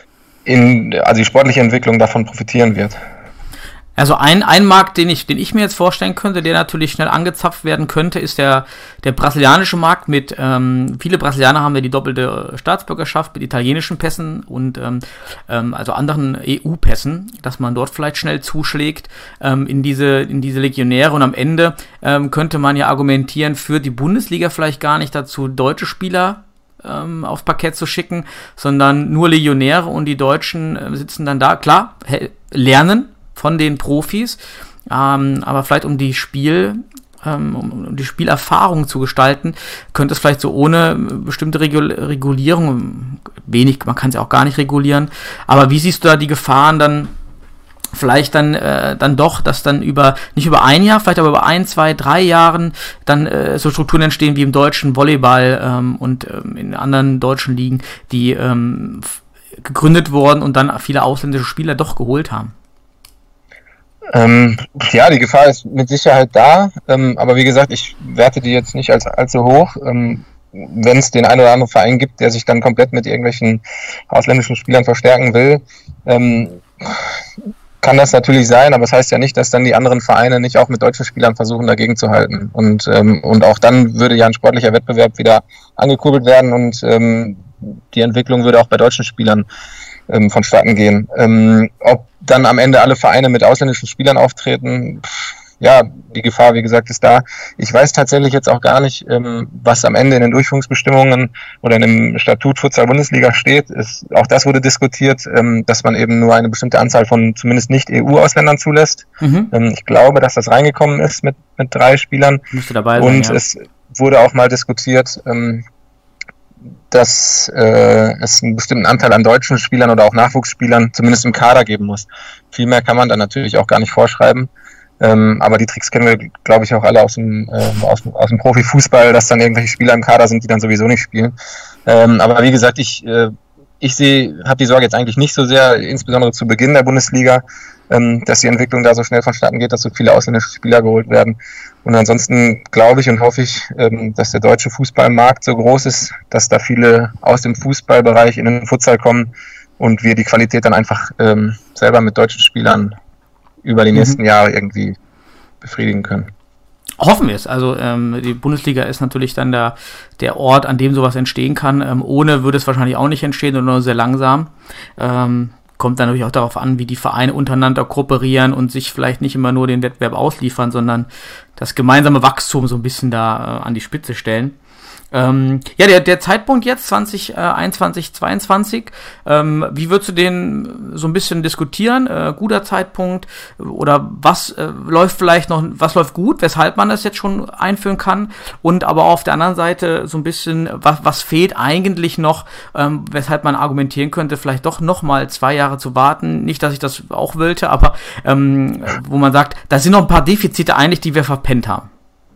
in, also die sportliche Entwicklung davon profitieren wird. Also ein, ein Markt, den ich, den ich mir jetzt vorstellen könnte, der natürlich schnell angezapft werden könnte, ist der, der brasilianische Markt mit, ähm, viele Brasilianer haben ja die doppelte Staatsbürgerschaft mit italienischen Pässen und ähm, ähm, also anderen E U-Pässen, dass man dort vielleicht schnell zuschlägt ähm, in diese, in diese Legionäre, und am Ende ähm, könnte man ja argumentieren, für die Bundesliga vielleicht gar nicht dazu, deutsche Spieler ähm, aufs Parkett zu schicken, sondern nur Legionäre, und die Deutschen äh, sitzen dann da, klar, he- lernen von den Profis, ähm, aber vielleicht um die Spiel, ähm, um, um die Spielerfahrung zu gestalten, könnte es vielleicht so ohne bestimmte Regul- Regulierung, wenig, man kann es ja auch gar nicht regulieren, aber wie siehst du da die Gefahren dann, vielleicht dann äh, dann doch, dass dann über, nicht über ein Jahr, vielleicht aber über ein, zwei, drei Jahren dann äh, so Strukturen entstehen wie im deutschen Volleyball ähm, und ähm, in anderen deutschen Ligen, die ähm, f- gegründet wurden und dann viele ausländische Spieler doch geholt haben? Ähm, ja, die Gefahr ist mit Sicherheit da, ähm, aber wie gesagt, ich werte die jetzt nicht als allzu hoch. Ähm, wenn es den einen oder anderen Verein gibt, der sich dann komplett mit irgendwelchen ausländischen Spielern verstärken will, ähm, kann das natürlich sein, aber es das heißt ja nicht, dass dann die anderen Vereine nicht auch mit deutschen Spielern versuchen, dagegen zu halten. Und, ähm, und auch dann würde ja ein sportlicher Wettbewerb wieder angekurbelt werden und ähm, die Entwicklung würde auch bei deutschen Spielern ähm, vonstatten gehen. Ähm, ob dann am Ende alle Vereine mit ausländischen Spielern auftreten, pff, ja, die Gefahr, wie gesagt, ist da. Ich weiß tatsächlich jetzt auch gar nicht, ähm, was am Ende in den Durchführungsbestimmungen oder in dem Statut Futsal-Bundesliga steht. Ist, auch das wurde diskutiert, ähm, dass man eben nur eine bestimmte Anzahl von zumindest nicht-E U-Ausländern zulässt. Mhm. Ähm, ich glaube, dass das reingekommen ist mit, mit drei Spielern. Müsste dabei sein, Und ja. es wurde auch mal diskutiert, ähm, dass äh, es einen bestimmten Anteil an deutschen Spielern oder auch Nachwuchsspielern zumindest im Kader geben muss. Viel mehr kann man dann natürlich auch gar nicht vorschreiben. Ähm, aber die Tricks kennen wir, glaube ich, auch alle aus dem, äh, aus, aus dem Profifußball, dass dann irgendwelche Spieler im Kader sind, die dann sowieso nicht spielen. Ähm, aber wie gesagt, ich, äh, ich sehe, habe die Sorge jetzt eigentlich nicht so sehr, insbesondere zu Beginn der Bundesliga, ähm, dass die Entwicklung da so schnell vonstatten geht, dass so viele ausländische Spieler geholt werden. Und ansonsten glaube ich und hoffe ich, ähm, dass der deutsche Fußballmarkt so groß ist, dass da viele aus dem Fußballbereich in den Futsal kommen und wir die Qualität dann einfach ähm, selber mit deutschen Spielern über die nächsten mhm. Jahre irgendwie befriedigen können. Hoffen wir es. Also ähm, die Bundesliga ist natürlich dann der, der Ort, an dem sowas entstehen kann. Ähm, ohne würde es wahrscheinlich auch nicht entstehen oder nur sehr langsam. Ähm, kommt dann natürlich auch darauf an, wie die Vereine untereinander kooperieren und sich vielleicht nicht immer nur den Wettbewerb ausliefern, sondern das gemeinsame Wachstum so ein bisschen da äh, an die Spitze stellen. Ähm, ja, der, der Zeitpunkt jetzt, zwanzig einundzwanzig, zweiundzwanzig, ähm, wie würdest du den so ein bisschen diskutieren? Äh, guter Zeitpunkt oder was äh, läuft vielleicht noch, was läuft gut, weshalb man das jetzt schon einführen kann? Und aber auf der anderen Seite so ein bisschen, was, was fehlt eigentlich noch, ähm, weshalb man argumentieren könnte, vielleicht doch nochmal zwei Jahre zu warten? Nicht, dass ich das auch wollte, aber ähm, wo man sagt, da sind noch ein paar Defizite eigentlich, die wir verpennt haben.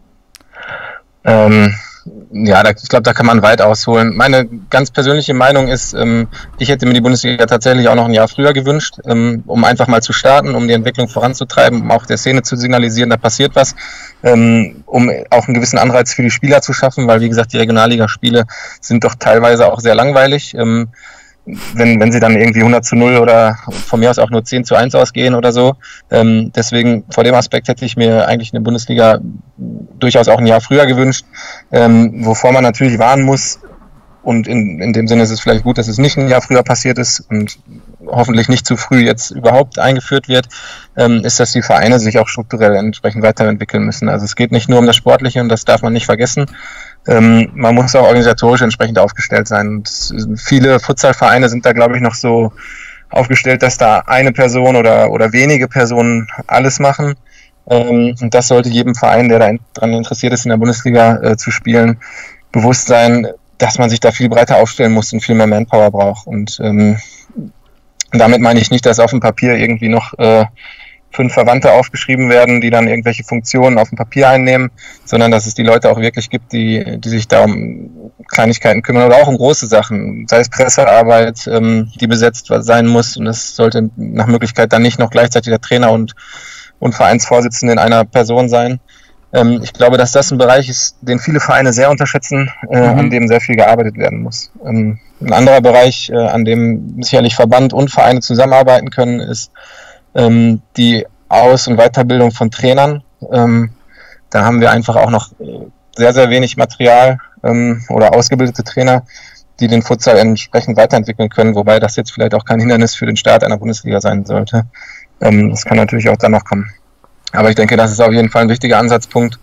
Ähm. Ja, da, ich glaube, da kann man weit ausholen. Meine ganz persönliche Meinung ist, ähm, ich hätte mir die Bundesliga tatsächlich auch noch ein Jahr früher gewünscht, ähm, um einfach mal zu starten, um die Entwicklung voranzutreiben, um auch der Szene zu signalisieren, da passiert was, ähm, um auch einen gewissen Anreiz für die Spieler zu schaffen, weil, wie gesagt, die Regionalligaspiele sind doch teilweise auch sehr langweilig. Ähm, wenn, wenn sie dann irgendwie hundert zu null oder von mir aus auch nur zehn zu eins ausgehen oder so. Ähm, deswegen, vor dem Aspekt hätte ich mir eigentlich eine Bundesliga durchaus auch ein Jahr früher gewünscht, ähm, wovor man natürlich warnen muss. Und in, in dem Sinne ist es vielleicht gut, dass es nicht ein Jahr früher passiert ist und hoffentlich nicht zu früh jetzt überhaupt eingeführt wird, ähm, ist, dass die Vereine sich auch strukturell entsprechend weiterentwickeln müssen. Also es geht nicht nur um das Sportliche und das darf man nicht vergessen. Ähm, man muss auch organisatorisch entsprechend aufgestellt sein. Und viele Futsalvereine sind da, glaube ich, noch so aufgestellt, dass da eine Person oder, oder wenige Personen alles machen. Ähm, und das sollte jedem Verein, der da daran interessiert ist, in der Bundesliga äh, zu spielen, bewusst sein, dass man sich da viel breiter aufstellen muss und viel mehr Manpower braucht. Und ähm, damit meine ich nicht, dass auf dem Papier irgendwie noch äh, fünf Verwandte aufgeschrieben werden, die dann irgendwelche Funktionen auf dem Papier einnehmen, sondern dass es die Leute auch wirklich gibt, die, die sich da um Kleinigkeiten kümmern oder auch um große Sachen, sei es Pressearbeit, ähm, die besetzt sein muss. Und es sollte nach Möglichkeit dann nicht noch gleichzeitig der Trainer und, und Vereinsvorsitzende in einer Person sein. Ähm, ich glaube, dass das ein Bereich ist, den viele Vereine sehr unterschätzen, äh, mhm. an dem sehr viel gearbeitet werden muss. Ähm, ein anderer Bereich, äh, an dem sicherlich Verband und Vereine zusammenarbeiten können, ist ähm, die Aus- und Weiterbildung von Trainern. Ähm, da haben wir einfach auch noch sehr, sehr wenig Material ähm, oder ausgebildete Trainer, die den Futsal entsprechend weiterentwickeln können, wobei das jetzt vielleicht auch kein Hindernis für den Start einer Bundesliga sein sollte. Ähm, das kann natürlich auch dann noch kommen. Aber ich denke, das ist auf jeden Fall ein wichtiger Ansatzpunkt,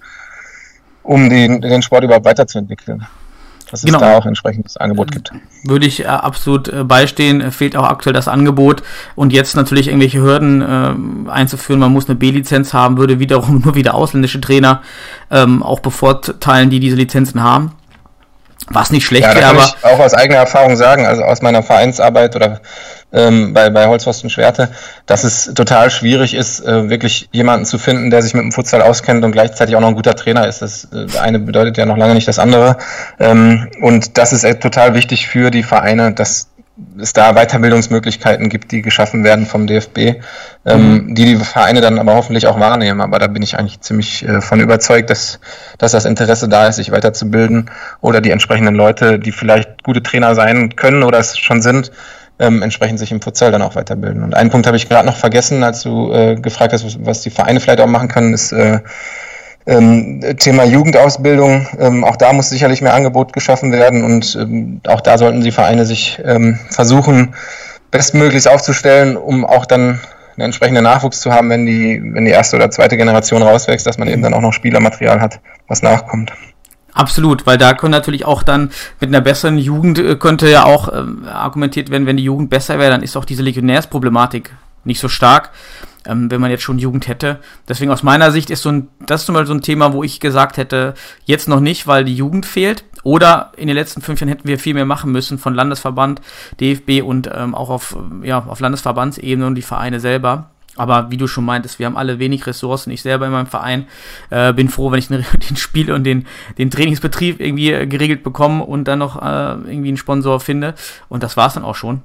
um den, den Sport überhaupt weiterzuentwickeln. Dass es genau. da auch entsprechendes Angebot gibt. Würde ich äh, absolut äh, beistehen. Äh, fehlt auch aktuell das Angebot. Und jetzt natürlich irgendwelche Hürden äh, einzuführen. Man muss eine B-Lizenz haben, würde wiederum nur wieder ausländische Trainer ähm, auch bevorteilen, die diese Lizenzen haben. Was nicht schlecht ja, wäre, aber... Ich auch aus eigener Erfahrung sagen, also aus meiner Vereinsarbeit oder ähm, bei, bei Holzpfosten Schwerte, dass es total schwierig ist, äh, wirklich jemanden zu finden, der sich mit dem Futsal auskennt und gleichzeitig auch noch ein guter Trainer ist. Das äh, eine bedeutet ja noch lange nicht das andere. Ähm, und das ist äh, total wichtig für die Vereine, dass es da Weiterbildungsmöglichkeiten gibt, die geschaffen werden vom D F B, ähm, mhm. die die Vereine dann aber hoffentlich auch wahrnehmen. Aber da bin ich eigentlich ziemlich äh, von überzeugt, dass, dass das Interesse da ist, sich weiterzubilden oder die entsprechenden Leute, die vielleicht gute Trainer sein können oder es schon sind, ähm, entsprechend sich im Futsal dann auch weiterbilden. Und einen Punkt habe ich gerade noch vergessen, als du äh, gefragt hast, was, was die Vereine vielleicht auch machen können, ist äh, ähm, Thema Jugendausbildung. Ähm, auch da muss sicherlich mehr Angebot geschaffen werden und ähm, auch da sollten die Vereine sich ähm, versuchen, bestmöglichst aufzustellen, um auch dann einen entsprechenden Nachwuchs zu haben, wenn die, wenn die erste oder zweite Generation rauswächst, dass man eben dann auch noch Spielermaterial hat, was nachkommt. Absolut, weil da können natürlich auch dann mit einer besseren Jugend äh, könnte ja auch äh, argumentiert werden, wenn die Jugend besser wäre, dann ist auch diese Legionärsproblematik nicht so stark, ähm, wenn man jetzt schon Jugend hätte. Deswegen aus meiner Sicht ist so ein, das ist zum Beispiel so ein Thema, wo ich gesagt hätte, jetzt noch nicht, weil die Jugend fehlt. Oder in den letzten fünf Jahren hätten wir viel mehr machen müssen von Landesverband, D F B und ähm, auch auf, ja, auf Landesverbandsebene und die Vereine selber. Aber wie du schon meintest, wir haben alle wenig Ressourcen. Ich selber in meinem Verein äh, bin froh, wenn ich den, den Spiel und den, den Trainingsbetrieb irgendwie äh, geregelt bekomme und dann noch äh, irgendwie einen Sponsor finde. Und das war's dann auch schon.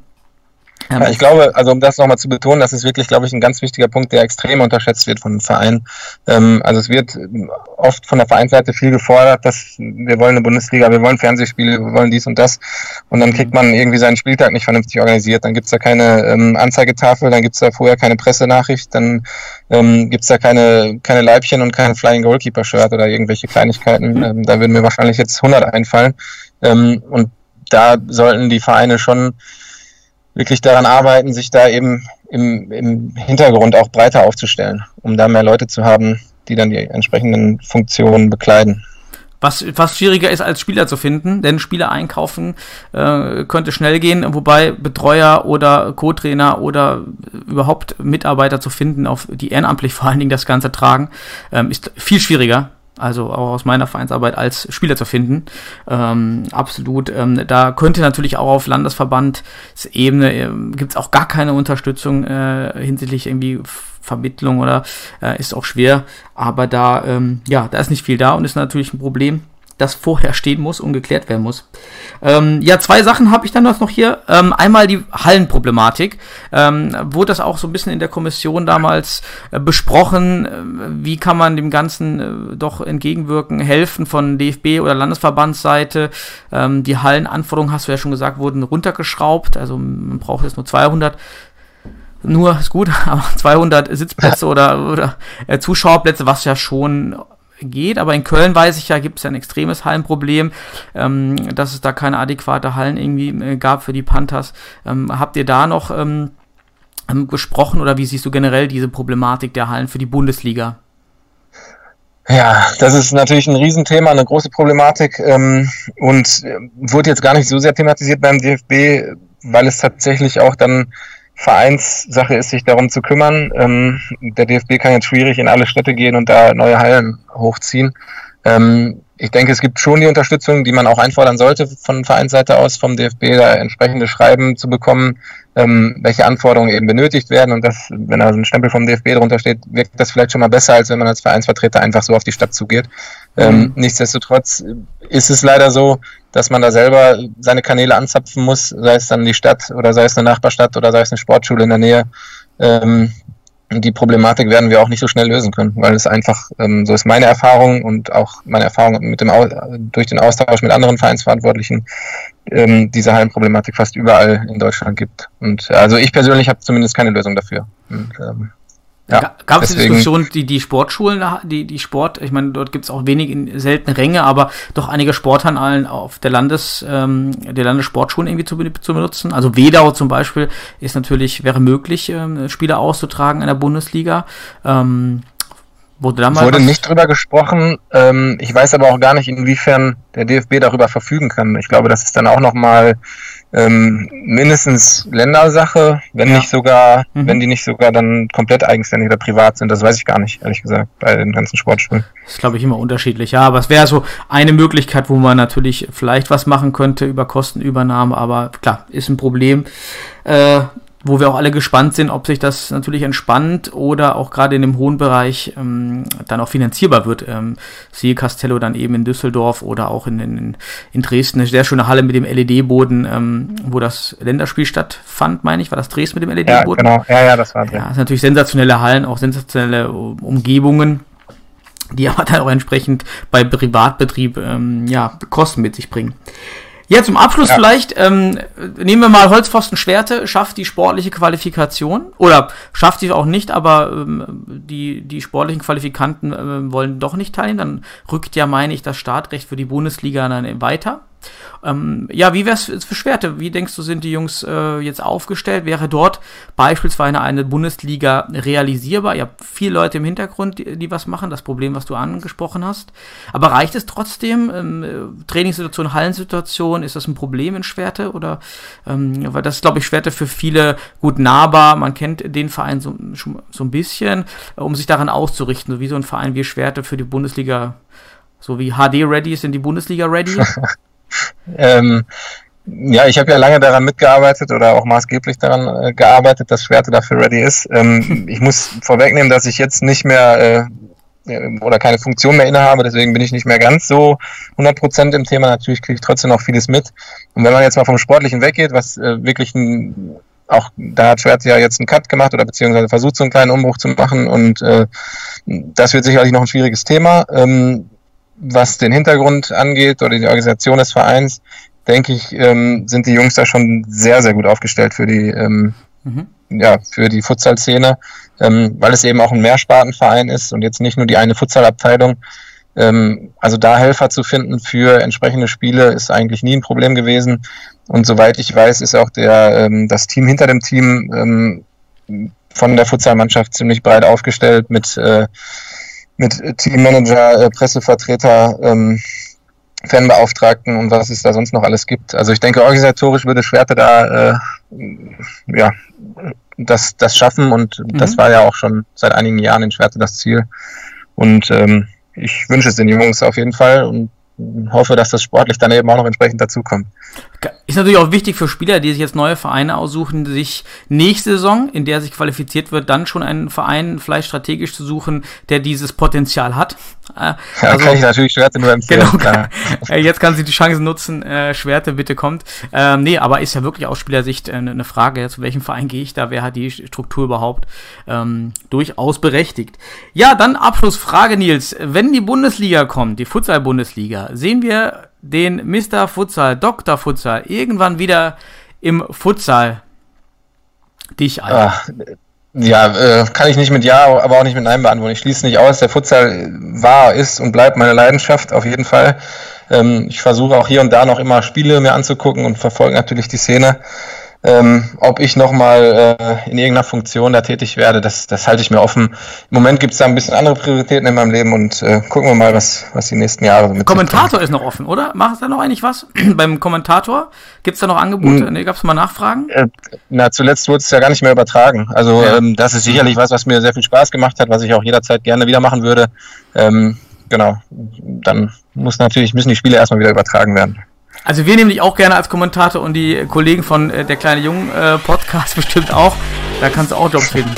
Ja, ich glaube, also um das nochmal zu betonen, das ist wirklich, glaube ich, ein ganz wichtiger Punkt, der extrem unterschätzt wird von den Vereinen. Ähm, also es wird oft von der Vereinsseite viel gefordert, dass wir wollen eine Bundesliga, wir wollen Fernsehspiele, wir wollen dies und das. Und dann kriegt man irgendwie seinen Spieltag nicht vernünftig organisiert. Dann gibt's da keine ähm, Anzeigetafel, dann gibt's da vorher keine Pressenachricht, dann ähm, gibt's da keine keine Leibchen und kein Flying Goalkeeper Shirt oder irgendwelche Kleinigkeiten. Ähm, da würden mir wahrscheinlich jetzt hundert einfallen. Ähm, und da sollten die Vereine schon wirklich daran arbeiten, sich da eben im, im Hintergrund auch breiter aufzustellen, um da mehr Leute zu haben, die dann die entsprechenden Funktionen bekleiden. Was fast schwieriger ist, als Spieler zu finden, denn Spieler einkaufen äh, könnte schnell gehen, wobei Betreuer oder Co-Trainer oder überhaupt Mitarbeiter zu finden, auf die ehrenamtlich vor allen Dingen das Ganze tragen, ähm, ist viel schwieriger. Also auch aus meiner Vereinsarbeit als Spieler zu finden. Ähm, absolut. Ähm, da könnte natürlich auch auf Landesverbandsebene äh, gibt es auch gar keine Unterstützung äh, hinsichtlich irgendwie Vermittlung oder äh, ist auch schwer. Aber da, ähm, ja, da ist nicht viel da und ist natürlich ein Problem, das vorher stehen muss und geklärt werden muss. Ähm, ja, zwei Sachen habe ich dann noch hier. Ähm, einmal die Hallenproblematik. Ähm, wurde das auch so ein bisschen in der Kommission damals äh, besprochen? Äh, wie kann man dem Ganzen äh, doch entgegenwirken, helfen von D F B oder Landesverbandsseite? Ähm, die Hallenanforderungen, hast du ja schon gesagt, wurden runtergeschraubt. Also man braucht jetzt nur zweihundert. Nur ist gut, aber zweihundert Sitzplätze oder, oder äh, Zuschauerplätze, was ja schon geht, aber in Köln weiß ich ja, gibt es ja ein extremes Hallenproblem, ähm, dass es da keine adäquate Hallen irgendwie äh, gab für die Panthers. Ähm, habt ihr da noch ähm, ähm, gesprochen oder wie siehst du generell diese Problematik der Hallen für die Bundesliga? Ja, das ist natürlich ein Riesenthema, eine große Problematik ähm, und äh, wurde jetzt gar nicht so sehr thematisiert beim D F B, weil es tatsächlich auch dann Vereinssache ist, sich darum zu kümmern. Ähm, der D F B kann jetzt schwierig in alle Städte gehen und da neue Hallen hochziehen. Ähm, ich denke, es gibt schon die Unterstützung, die man auch einfordern sollte von Vereinsseite aus, vom D F B, da entsprechende Schreiben zu bekommen, ähm, welche Anforderungen eben benötigt werden. Und das, wenn da so ein Stempel vom D F B drunter steht, wirkt das vielleicht schon mal besser, als wenn man als Vereinsvertreter einfach so auf die Stadt zugeht. Mhm. Ähm, nichtsdestotrotz ist es leider so, dass man da selber seine Kanäle anzapfen muss, sei es dann die Stadt oder sei es eine Nachbarstadt oder sei es eine Sportschule in der Nähe. Ähm, die Problematik werden wir auch nicht so schnell lösen können, weil es einfach, ähm, so ist meine Erfahrung und auch meine Erfahrung mit dem Au- durch den Austausch mit anderen Vereinsverantwortlichen, ähm, diese Hallenproblematik fast überall in Deutschland gibt. Und also ich persönlich habe zumindest keine Lösung dafür. Und, ähm, Ja, gab es die Diskussion, die, die Sportschulen, die, die Sport, ich meine, dort gibt es auch wenig in seltene Ränge, aber doch einige Sporthallen auf der Landes, ähm, der Landessportschulen irgendwie zu, zu benutzen. Also Wedau zum Beispiel ist natürlich, wäre möglich, ähm, Spieler auszutragen in der Bundesliga. Ähm, wurde da mal wurde was? nicht drüber gesprochen. Ähm, ich weiß aber auch gar nicht, inwiefern der D F B darüber verfügen kann. Ich glaube, das ist dann auch nochmal Ähm, mindestens Ländersache, wenn ja. nicht sogar, mhm. wenn die nicht sogar dann komplett eigenständig oder privat sind, das weiß ich gar nicht, ehrlich gesagt, bei den ganzen Sportschulen. Das ist, glaube ich, immer unterschiedlich, ja, aber es wäre so eine Möglichkeit, wo man natürlich vielleicht was machen könnte über Kostenübernahme, aber klar, ist ein Problem, äh, wo wir auch alle gespannt sind, ob sich das natürlich entspannt oder auch gerade in dem hohen Bereich ähm, dann auch finanzierbar wird. Ähm, siehe Castello dann eben in Düsseldorf oder auch in, in, in Dresden. Eine sehr schöne Halle mit dem L E D-Boden, ähm, wo das Länderspiel stattfand, meine ich. War das Dresden mit dem L E D-Boden? Ja, genau. Ja, ja, das war drin. Ja, das sind natürlich sensationelle Hallen, auch sensationelle Umgebungen, die aber dann auch entsprechend bei Privatbetrieb ähm, ja, Kosten mit sich bringen. Ja, zum Abschluss ja. vielleicht, ähm, nehmen wir mal Holzpfosten Schwerte, schafft die sportliche Qualifikation, oder schafft sie auch nicht, aber ähm, die, die sportlichen Qualifikanten äh, wollen doch nicht teilnehmen, dann rückt ja, meine ich, das Startrecht für die Bundesliga dann weiter. Ähm, ja, wie wär's für Schwerte? Wie denkst du, sind die Jungs äh, jetzt aufgestellt? Wäre dort beispielsweise eine Bundesliga realisierbar? Ihr habt viele Leute im Hintergrund, die, die was machen, das Problem, was du angesprochen hast. Aber reicht es trotzdem? Ähm, Trainingssituation, Hallensituation, ist das ein Problem in Schwerte? Oder, ähm, weil das ist, glaube ich, Schwerte für viele gut nahbar. Man kennt den Verein so, schon, so ein bisschen, um sich daran auszurichten. So wie so ein Verein wie Schwerte für die Bundesliga, so wie H D-Ready ist in die Bundesliga ready. ähm, ja, ich habe ja lange daran mitgearbeitet oder auch maßgeblich daran äh, gearbeitet, dass Schwerte dafür ready ist. Ähm, ich muss vorwegnehmen, dass ich jetzt nicht mehr äh, oder keine Funktion mehr innehabe, deswegen bin ich nicht mehr ganz so hundert Prozent im Thema. Natürlich kriege ich trotzdem noch vieles mit. Und wenn man jetzt mal vom Sportlichen weggeht, was äh, wirklich ein, auch da hat Schwerte ja jetzt einen Cut gemacht oder beziehungsweise versucht, so einen kleinen Umbruch zu machen, und äh, das wird sicherlich noch ein schwieriges Thema. Ähm, Was den Hintergrund angeht oder die Organisation des Vereins, denke ich, ähm, sind die Jungs da schon sehr, sehr gut aufgestellt für die, ähm, mhm. ja, für die Futsal-Szene, ähm, weil es eben auch ein Mehrspartenverein ist und jetzt nicht nur die eine Futsal-Abteilung. Ähm, also da Helfer zu finden für entsprechende Spiele ist eigentlich nie ein Problem gewesen. Und soweit ich weiß, ist auch der, ähm, das Team hinter dem Team ähm, von der Futsal-Mannschaft ziemlich breit aufgestellt mit äh, mit Teammanager, äh, Pressevertreter, ähm, Fanbeauftragten und was es da sonst noch alles gibt. Also ich denke, organisatorisch würde Schwerte da äh, ja das, das schaffen, und mhm. das war ja auch schon seit einigen Jahren in Schwerte das Ziel. Und ähm, ich wünsche es den Jungs auf jeden Fall und hoffe, dass das sportlich dann eben auch noch entsprechend dazukommt. Ist natürlich auch wichtig für Spieler, die sich jetzt neue Vereine aussuchen, sich nächste Saison, in der sich qualifiziert wird, dann schon einen Verein vielleicht strategisch zu suchen, der dieses Potenzial hat. Äh, ja, also, kann ich natürlich Schwerte nur empfehlen. Genau, kann, jetzt kann sie die Chance nutzen, äh, Schwerte, bitte kommt. Ähm, nee, aber ist ja wirklich aus Spielersicht äh, eine Frage, zu welchem Verein gehe ich da, wer hat die Struktur überhaupt, ähm, durchaus berechtigt. Ja, dann Abschlussfrage, Nils. Wenn die Bundesliga kommt, die Futsal-Bundesliga, sehen wir den Mister Futsal, Doktor Futsal, irgendwann wieder im Futsal dich ein? Ach, ja, äh, kann ich nicht mit Ja, aber auch nicht mit Nein beantworten. Ich schließe nicht aus, der Futsal war, ist und bleibt meine Leidenschaft, auf jeden Fall. Ähm, ich versuche auch hier und da noch immer Spiele mir anzugucken und verfolge natürlich die Szene. Ähm, ob ich nochmal äh, in irgendeiner Funktion da tätig werde, das, das halte ich mir offen. Im Moment gibt es da ein bisschen andere Prioritäten in meinem Leben, und äh, gucken wir mal, was, was die nächsten Jahre so mit Kommentator ist noch offen, oder? Macht es da noch eigentlich was? Beim Kommentator? Gibt es da noch Angebote? Hm. Nee, gab es mal Nachfragen? Äh, na, zuletzt wurde es ja gar nicht mehr übertragen. Also ja. ähm, das ist sicherlich was, was mir sehr viel Spaß gemacht hat, was ich auch jederzeit gerne wieder machen würde. Ähm, genau, dann muss natürlich, müssen die Spiele erstmal wieder übertragen werden. Also wir nehmen dich auch gerne als Kommentator und die Kollegen von äh, der kleine Jungen äh, Podcast bestimmt auch. Da kannst du auch Jobs finden.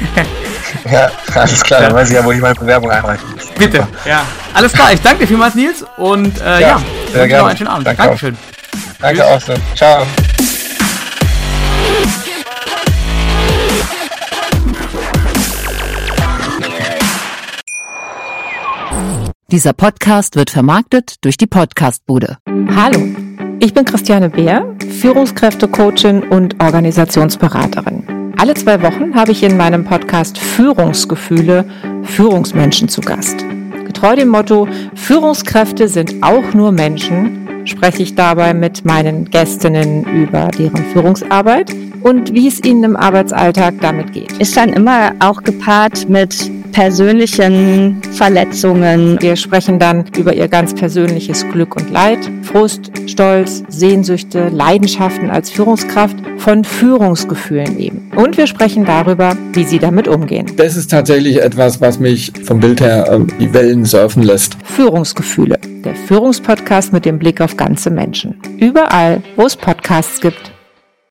Ja, alles klar, dann weiß ich ja, wo ich meine Bewerbung einreichen muss. Bitte, super. Ja. Alles klar, ich danke dir vielmals, Nils, und äh, ja, ja sehr gerne. Noch einen schönen Abend. Danke Dankeschön. Auch. Danke Tschüss. Auch so. Ciao. Dieser Podcast wird vermarktet durch die Podcastbude. Hallo, ich bin Christiane Beer, Führungskräftecoachin und Organisationsberaterin. Alle zwei Wochen habe ich in meinem Podcast Führungsgefühle Führungsmenschen zu Gast. Getreu dem Motto, Führungskräfte sind auch nur Menschen, spreche ich dabei mit meinen Gästinnen über deren Führungsarbeit und wie es ihnen im Arbeitsalltag damit geht. Ist dann immer auch gepaart mit persönlichen Verletzungen. Wir sprechen dann über ihr ganz persönliches Glück und Leid, Frust, Stolz, Sehnsüchte, Leidenschaften als Führungskraft, von Führungsgefühlen eben. Und wir sprechen darüber, wie sie damit umgehen. Das ist tatsächlich etwas, was mich vom Bild her äh, die Wellen surfen lässt. Führungsgefühle, der Führungspodcast mit dem Blick auf ganze Menschen. Überall, wo es Podcasts gibt.